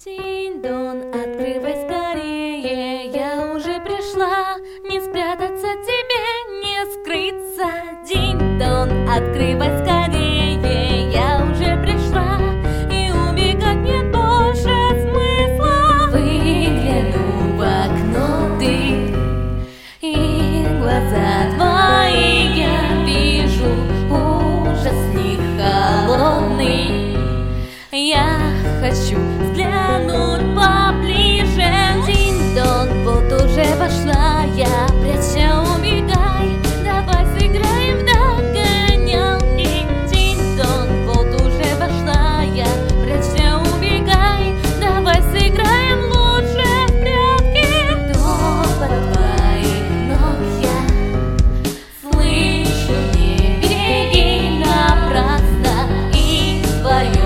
Динь-дон, открывай скорее, я уже пришла. Не спрятаться тебе, не скрыться. Динь-дон, открывай скорее, я уже пришла. И убегать нет больше смысла. Выгляну в окно ты, и глаза твои я вижу, ужас не холодный. Я хочу взглянуть поближе. Динь-дон, вот уже вошла я, прячься, убегай. Давай сыграем в догонялки. Динь-дон, вот уже вошла я, прячься, убегай. Давай сыграем лучше в прятки. Топот твоих ног я слышу, не беги напрасно. И твое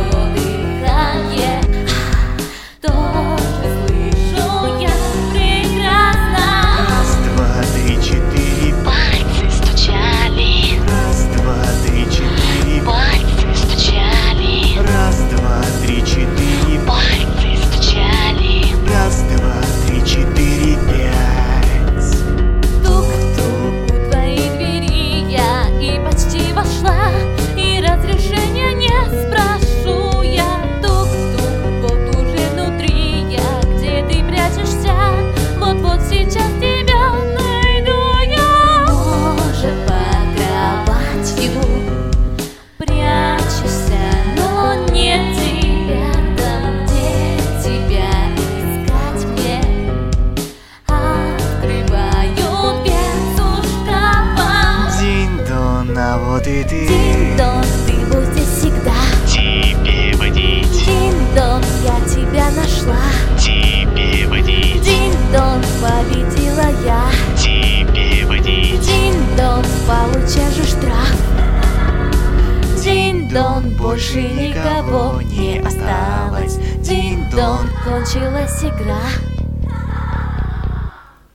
вот и ты. Динь-дон, ты будь здесь всегда. Тебе водить. Динь-дон, я тебя нашла. Тебе водить. Динь-дон, победила я. Тебе водить. Динь-дон, получай же штраф. Динь-дон, больше никого не осталось. Динь-дон, кончилась игра.